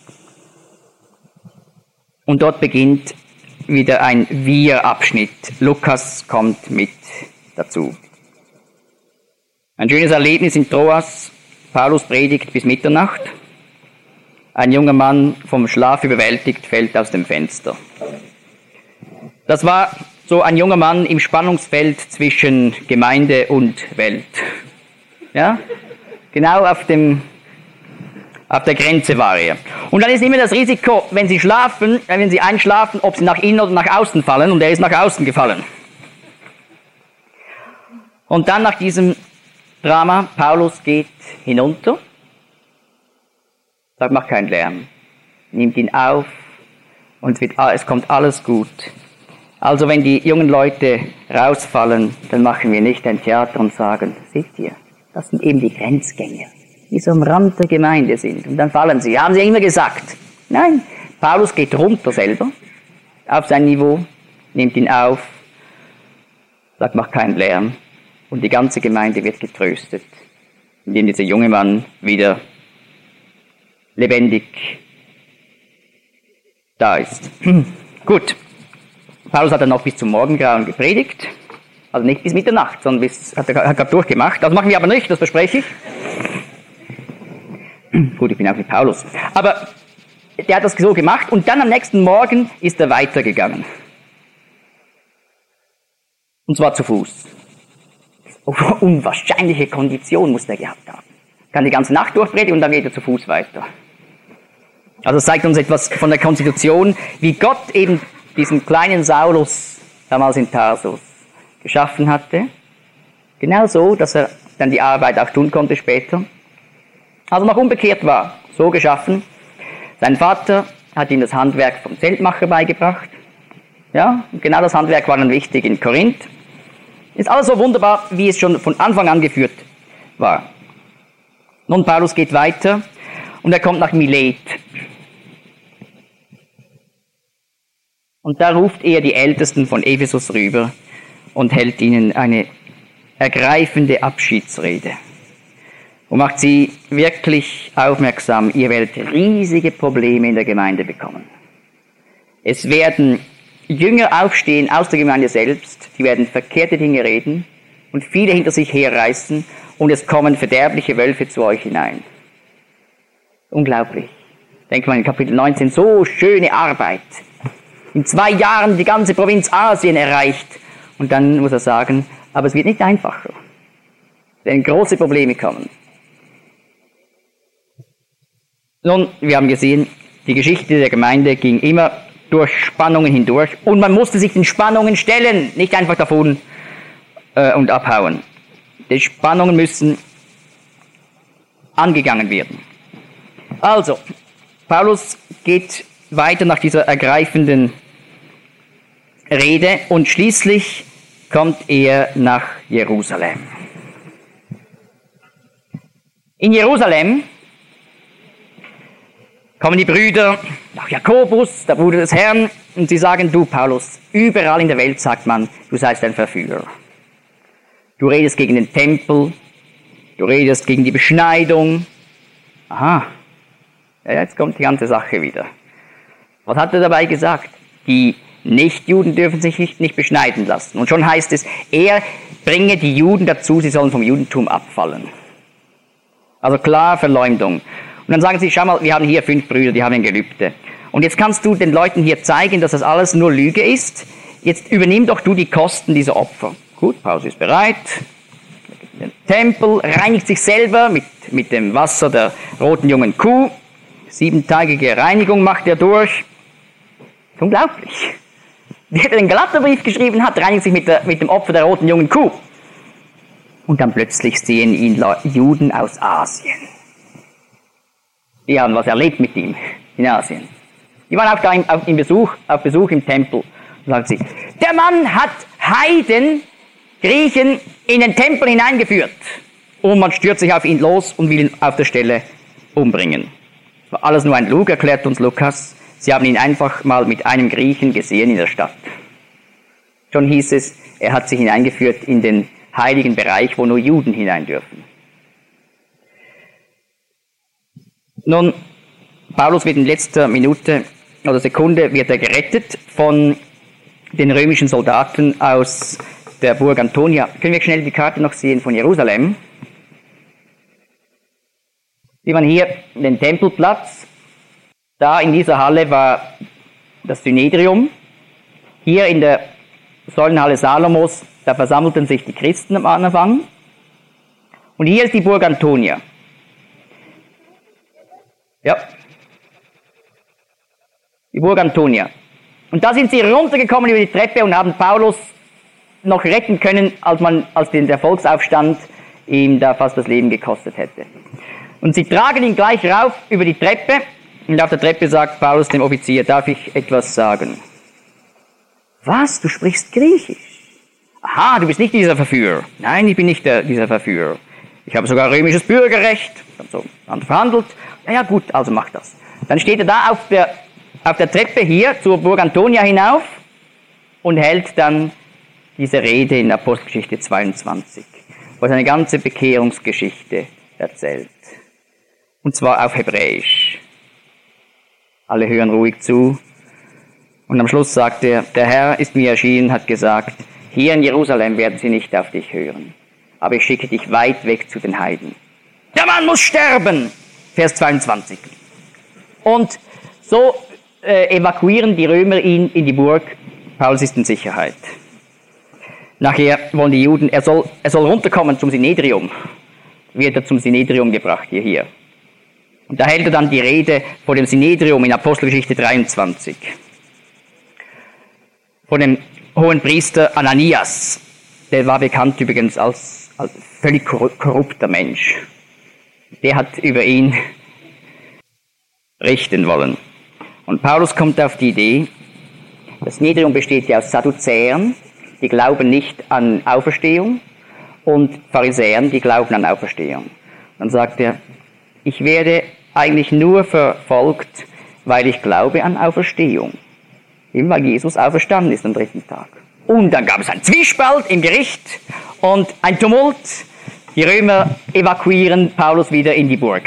und dort beginnt wieder ein Wir-Abschnitt. Lukas kommt mit dazu. Ein schönes Erlebnis in Troas. Paulus predigt bis Mitternacht. Ein junger Mann vom Schlaf überwältigt fällt aus dem Fenster. Das war so ein junger Mann im Spannungsfeld zwischen Gemeinde und Welt. Ja? Genau auf der Grenze war er. Und dann ist immer das Risiko, wenn sie einschlafen, ob sie nach innen oder nach außen fallen, und er ist nach außen gefallen. Und dann nach diesem Drama, Paulus geht hinunter, sagt, mach keinen Lärm. nimmt ihn auf und es kommt alles gut. Also wenn die jungen Leute rausfallen, dann machen wir nicht ein Theater und sagen, seht ihr, das sind eben die Grenzgänger, die so am Rand der Gemeinde sind. Und dann fallen sie. Haben sie immer gesagt. Nein, Paulus geht runter selber auf sein Niveau, nimmt ihn auf, sagt, mach keinen Lärm. Und die ganze Gemeinde wird getröstet, indem dieser junge Mann wieder lebendig da ist. Gut. Paulus hat dann noch bis zum Morgengrauen gepredigt. Also nicht bis Mitternacht, sondern hat er gerade durchgemacht. Das machen wir aber nicht, das verspreche ich. Gut, ich bin auch mit Paulus. Aber der hat das so gemacht und dann am nächsten Morgen ist er weitergegangen. Und zwar zu Fuß. Unwahrscheinliche Kondition muss der gehabt haben. Kann die ganze Nacht durchpredigen und dann geht er zu Fuß weiter. Also es zeigt uns etwas von der Konstitution, wie Gott eben diesen kleinen Saulus damals in Tarsus geschaffen hatte. Genau so, dass er dann die Arbeit auch tun konnte später. Also noch unbekehrt war, so geschaffen. Sein Vater hat ihm das Handwerk vom Zeltmacher beigebracht. Ja, und genau das Handwerk war dann wichtig in Korinth. Ist alles so wunderbar, wie es schon von Anfang an geführt war. Nun, Paulus geht weiter und er kommt nach Milet. Und da ruft er die Ältesten von Ephesus rüber und hält ihnen eine ergreifende Abschiedsrede. Und macht sie wirklich aufmerksam, ihr werdet riesige Probleme in der Gemeinde bekommen. Es werden Jünger aufstehen aus der Gemeinde selbst, die werden verkehrte Dinge reden und viele hinter sich herreißen und es kommen verderbliche Wölfe zu euch hinein. Unglaublich. Denkt man in Kapitel 19, so schöne Arbeit. In 2 Jahren die ganze Provinz Asien erreicht. Und dann muss er sagen, aber es wird nicht einfacher. Denn große Probleme kommen. Nun, wir haben gesehen, die Geschichte der Gemeinde ging immer durch Spannungen hindurch. Und man musste sich den Spannungen stellen, nicht einfach davon und abhauen. Die Spannungen müssen angegangen werden. Also, Paulus geht weiter nach dieser ergreifenden Rede und schließlich kommt er nach Jerusalem. In Jerusalem kommen die Brüder nach Jakobus, der Bruder des Herrn, und sie sagen, du Paulus, überall in der Welt sagt man, du seist ein Verführer. Du redest gegen den Tempel, du redest gegen die Beschneidung. Aha, ja, jetzt kommt die ganze Sache wieder. Was hat er dabei gesagt? Die Nichtjuden dürfen sich nicht beschneiden lassen. Und schon heißt es, er bringe die Juden dazu, sie sollen vom Judentum abfallen. Also klar, Verleumdung. Und dann sagen sie, schau mal, wir haben hier 5 Brüder, die haben ein Gelübde. Und jetzt kannst du den Leuten hier zeigen, dass das alles nur Lüge ist. Jetzt übernimm doch du die Kosten dieser Opfer. Gut, Paulus ist bereit. Den Tempel reinigt sich selber mit dem Wasser der roten jungen Kuh. 7-tägige Reinigung macht er durch. Unglaublich. Der den Galaterbrief geschrieben hat, reinigt sich mit dem Opfer der roten jungen Kuh. Und dann plötzlich sehen ihn Juden aus Asien. Die haben was erlebt mit ihm in Asien. Die waren auch da auf Besuch im Tempel. Und sagen sie, der Mann hat Heiden, Griechen, in den Tempel hineingeführt. Und man stürzt sich auf ihn los und will ihn auf der Stelle umbringen. Das war alles nur ein Lug, erklärt uns Lukas. Sie haben ihn einfach mal mit einem Griechen gesehen in der Stadt. Schon hieß es, er hat sich hineingeführt in den heiligen Bereich, wo nur Juden hinein dürfen. Nun, Paulus wird in letzter Minute oder Sekunde wird er gerettet von den römischen Soldaten aus der Burg Antonia. Können wir schnell die Karte noch sehen von Jerusalem? Sieht man hier den Tempelplatz. Da in dieser Halle war das Synedrium. Hier in der Säulenhalle Salomos, da versammelten sich die Christen am Anfang. Und hier ist die Burg Antonia. Ja. Die Burg Antonia. Und da sind sie runtergekommen über die Treppe und haben Paulus noch retten können, als der Volksaufstand ihm da fast das Leben gekostet hätte. Und sie tragen ihn gleich rauf über die Treppe und auf der Treppe sagt Paulus dem Offizier, darf ich etwas sagen? Was, du sprichst Griechisch? Aha, du bist nicht dieser Verführer. Nein, ich bin nicht dieser Verführer. Ich habe sogar römisches Bürgerrecht. Dann verhandelt. Ja gut, also mach das. Dann steht er da auf der Treppe hier zur Burg Antonia hinauf und hält dann diese Rede in Apostelgeschichte 22, wo er seine ganze Bekehrungsgeschichte erzählt. Und zwar auf Hebräisch. Alle hören ruhig zu. Und am Schluss sagt er, der Herr ist mir erschienen, hat gesagt, hier in Jerusalem werden sie nicht auf dich hören, aber ich schicke dich weit weg zu den Heiden. Der Mann muss sterben! Vers 22. Und so evakuieren die Römer ihn in die Burg. Paulus ist in Sicherheit. Nachher wollen die Juden, er soll runterkommen zum Synedrium. Wird er zum Synedrium gebracht, hier. Und da hält er dann die Rede vor dem Synedrium in Apostelgeschichte 23. Von dem hohen Priester Ananias. Der war bekannt übrigens als völlig korrupter Mensch. Der hat über ihn richten wollen. Und Paulus kommt auf die Idee, das Synedrium besteht ja aus Sadduzäern, die glauben nicht an Auferstehung, und Pharisäern, die glauben an Auferstehung. Dann sagt er, ich werde eigentlich nur verfolgt, weil ich glaube an Auferstehung. Eben weil Jesus auferstanden ist am 3. Tag. Und dann gab es einen Zwiespalt im Gericht und ein Tumult. Die Römer evakuieren Paulus wieder in die Burg.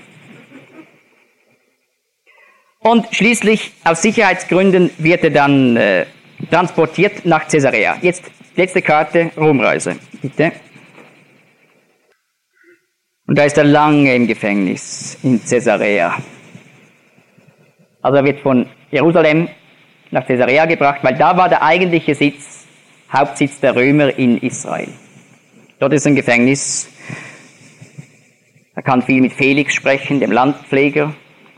Und schließlich, aus Sicherheitsgründen, wird er dann transportiert nach Caesarea. Jetzt letzte Karte, Romreise, bitte. Und da ist er lange im Gefängnis in Caesarea. Also er wird von Jerusalem nach Caesarea gebracht, weil da war der eigentliche Hauptsitz der Römer in Israel. Dort ist ein Gefängnis. Er kann viel mit Felix sprechen, dem Landpfleger.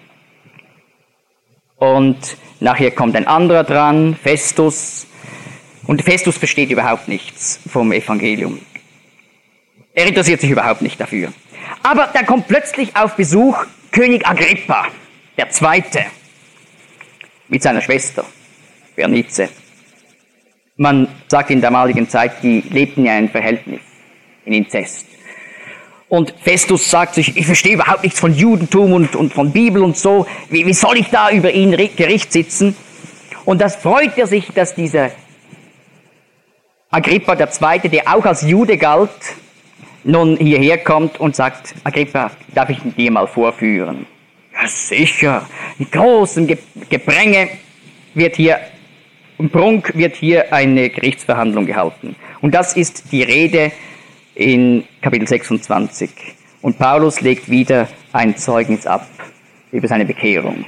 Und nachher kommt ein anderer dran, Festus. Und Festus versteht überhaupt nichts vom Evangelium. Er interessiert sich überhaupt nicht dafür. Aber da kommt plötzlich auf Besuch König Agrippa, der Zweite, mit seiner Schwester, Bernice. Man sagt in der damaligen Zeit, die lebten ja in Verhältnis, in Inzest. Und Festus sagt sich, ich verstehe überhaupt nichts von Judentum und von Bibel und so. Wie soll ich da über ihn Gericht sitzen? Und das freut er sich, dass dieser Agrippa der Zweite, der auch als Jude galt, nun hierher kommt und sagt, Agrippa, darf ich dir mal vorführen? Ja, sicher. Mit großem Gepränge Prunk wird hier eine Gerichtsverhandlung gehalten. Und das ist die Rede in Kapitel 26. Und Paulus legt wieder ein Zeugnis ab über seine Bekehrung.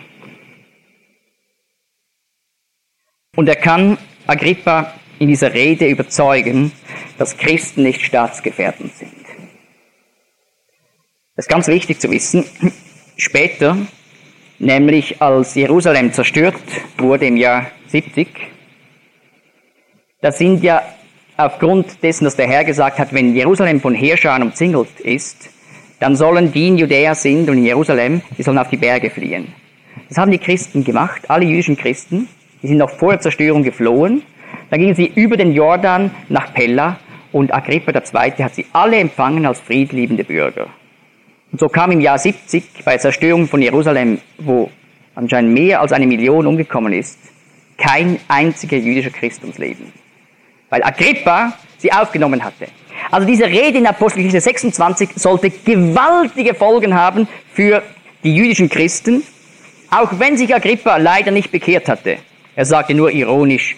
Und er kann Agrippa in dieser Rede überzeugen, dass Christen nicht staatsgefährdend sind. Das ist ganz wichtig zu wissen. Später, nämlich als Jerusalem zerstört wurde im Jahr 70, da sind ja aufgrund dessen, dass der Herr gesagt hat, wenn Jerusalem von Heerscharen umzingelt ist, dann sollen die in Judäa sind und in Jerusalem, die sollen auf die Berge fliehen. Das haben die Christen gemacht, alle jüdischen Christen, die sind noch vor der Zerstörung geflohen. Dann gingen sie über den Jordan nach Pella und Agrippa II. Hat sie alle empfangen als friedliebende Bürger. Und so kam im Jahr 70 bei der Zerstörung von Jerusalem, wo anscheinend mehr als 1 Million umgekommen ist, kein einziger jüdischer Christ ums Leben. Weil Agrippa sie aufgenommen hatte. Also diese Rede in Apostelgeschichte 26 sollte gewaltige Folgen haben für die jüdischen Christen, auch wenn sich Agrippa leider nicht bekehrt hatte. Er sagte nur ironisch,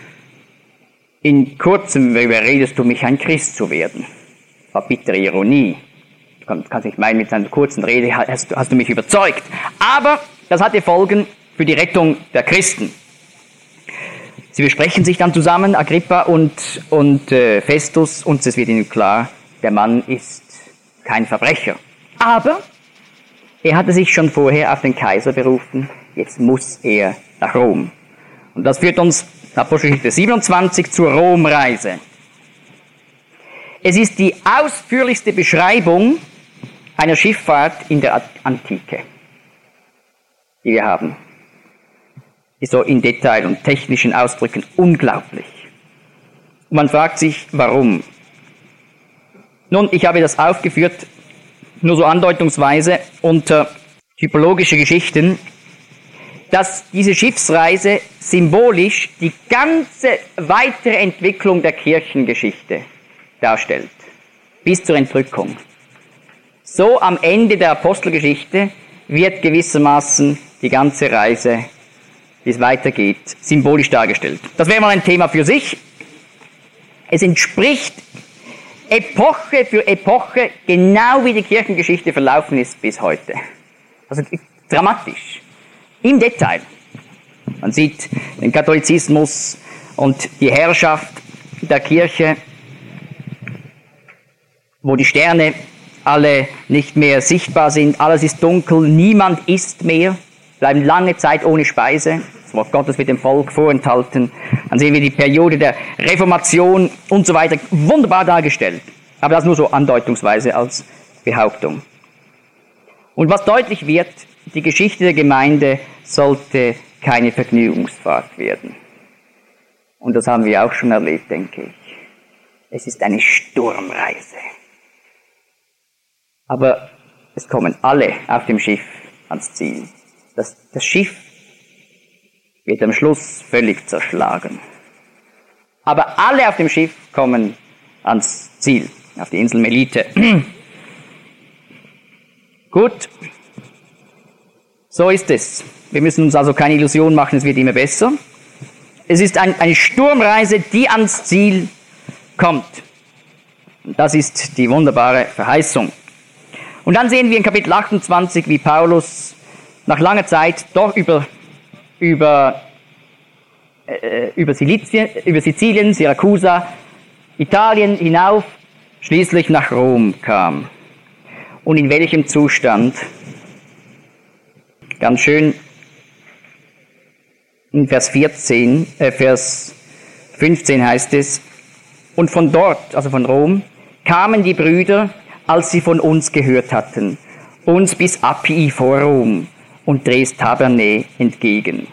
in kurzem überredest du mich, ein Christ zu werden. Das war bittere Ironie. Du kannst nicht meinen, mit seiner kurzen Rede hast du mich überzeugt. Aber das hatte Folgen für die Rettung der Christen. Sie besprechen sich dann zusammen, Agrippa und Festus, und es wird ihnen klar, der Mann ist kein Verbrecher. Aber er hatte sich schon vorher auf den Kaiser berufen, jetzt muss er nach Rom. Und das führt uns Apostelgeschichte 27 zur Romreise. Es ist die ausführlichste Beschreibung einer Schifffahrt in der Antike. die wir haben, ist so in Detail und technischen Ausdrücken unglaublich. Und man fragt sich, warum? Nun, ich habe das aufgeführt, nur so andeutungsweise unter typologische Geschichten, dass diese Schiffsreise symbolisch die ganze weitere Entwicklung der Kirchengeschichte darstellt, bis zur Entrückung. So am Ende der Apostelgeschichte wird gewissermaßen die ganze Reise, wie es weitergeht, symbolisch dargestellt. Das wäre mal ein Thema für sich. Es entspricht Epoche für Epoche, genau wie die Kirchengeschichte verlaufen ist bis heute. Also dramatisch, im Detail. Man sieht den Katholizismus und die Herrschaft der Kirche, wo die Sterne alle nicht mehr sichtbar sind, alles ist dunkel, niemand isst mehr, bleiben lange Zeit ohne Speise, das Wort Gottes wird dem Volk vorenthalten. Dann sehen wir die Periode der Reformation und so weiter, wunderbar dargestellt. Aber das nur so andeutungsweise als Behauptung. Und was deutlich wird, die Geschichte der Gemeinde sollte keine Vergnügungsfahrt werden. Und das haben wir auch schon erlebt, denke ich. Es ist eine Sturmreise. Aber es kommen alle auf dem Schiff ans Ziel. Das Schiff wird am Schluss völlig zerschlagen. Aber alle auf dem Schiff kommen ans Ziel, auf die Insel Melite. Gut, so ist es. Wir müssen uns also keine Illusion machen, es wird immer besser. Es ist eine Sturmreise, die ans Ziel kommt. Und das ist die wunderbare Verheißung. Und dann sehen wir in Kapitel 28, wie Paulus nach langer Zeit doch über Sizilien, Syrakusa, Italien hinauf, schließlich nach Rom kam. Und in welchem Zustand? Ganz schön in Vers 15 heißt es, und von dort, also von Rom, kamen die Brüder, als sie von uns gehört hatten, uns bis Appii vor Rom und Dres Tabernae entgegen.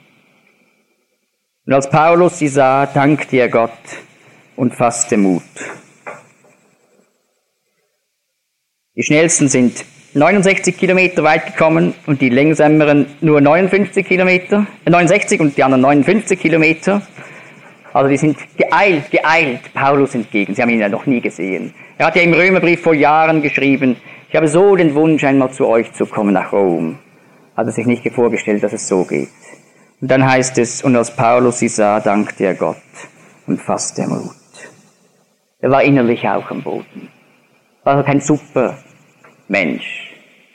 Und als Paulus sie sah, dankte er Gott und fasste Mut. Die schnellsten sind 69 Kilometer weit gekommen und die längsameren nur 69 und die anderen 59 Kilometer. Also die sind geeilt Paulus entgegen. Sie haben ihn ja noch nie gesehen. Er hat ja im Römerbrief vor Jahren geschrieben, ich habe so den Wunsch, einmal zu euch zu kommen nach Rom. Hat er sich nicht vorgestellt, dass es so geht. Und dann heißt es, und als Paulus sie sah, dankte er Gott und fasste Mut. Er war innerlich auch am Boden. War also kein super Mensch.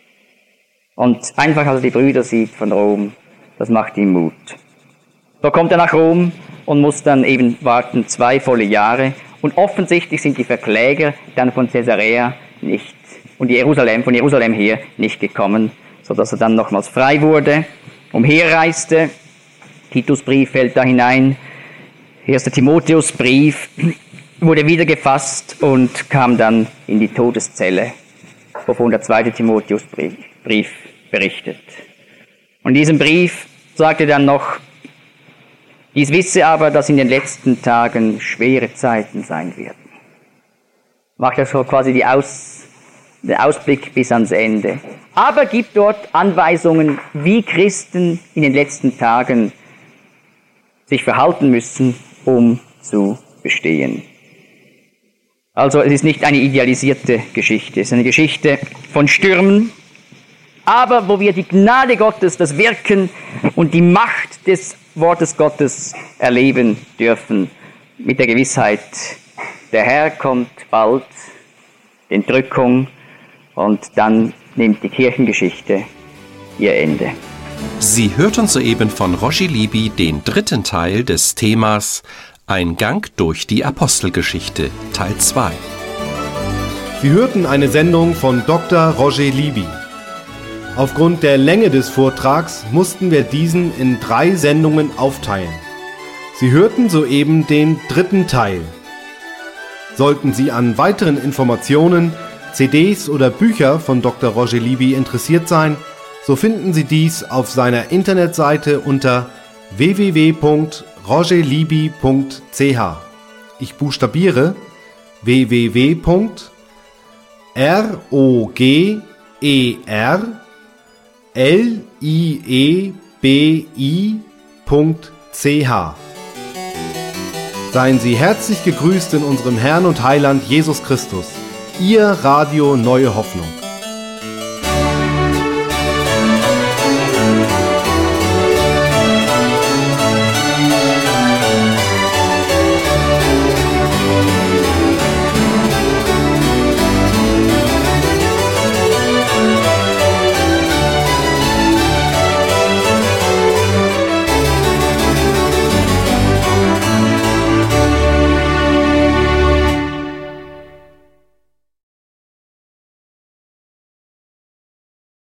Und einfach, als er die Brüder sieht von Rom, das macht ihm Mut. So kommt er nach Rom und muss dann eben warten 2 volle Jahre. Und offensichtlich sind die Verkläger dann von Caesarea nicht und von Jerusalem her nicht gekommen, sodass er dann nochmals frei wurde, umherreiste. Titusbrief fällt da hinein. 1. Timotheusbrief wurde wieder gefasst und kam dann in die Todeszelle, wovon der 2. Timotheusbrief berichtet. Und in diesem Brief sagt er dann noch, dies wisse aber, dass in den letzten Tagen schwere Zeiten sein werden. Macht ja so quasi den Ausblick bis ans Ende. Aber gibt dort Anweisungen, wie Christen in den letzten Tagen sich verhalten müssen, um zu bestehen. Also es ist nicht eine idealisierte Geschichte, es ist eine Geschichte von Stürmen, aber wo wir die Gnade Gottes, das Wirken und die Macht des Wortes Gottes erleben dürfen, mit der Gewissheit, der Herr kommt bald, die Entrückung, und dann nimmt die Kirchengeschichte ihr Ende. Sie hörten soeben von Roger Libby den 3. Teil des Themas Ein Gang durch die Apostelgeschichte, Teil 2. Sie hörten eine Sendung von Dr. Roger Libby. Aufgrund der Länge des Vortrags mussten wir diesen in 3 Sendungen aufteilen. Sie hörten soeben den 3. Teil. Sollten Sie an weiteren Informationen, CDs oder Bücher von Dr. Roger Libby interessiert sein, so finden Sie dies auf seiner Internetseite unter www.rogerlibby.ch. Ich buchstabiere www.rogerlibby.ch. Seien Sie herzlich gegrüßt in unserem Herrn und Heiland Jesus Christus. Ihr Radio Neue Hoffnung.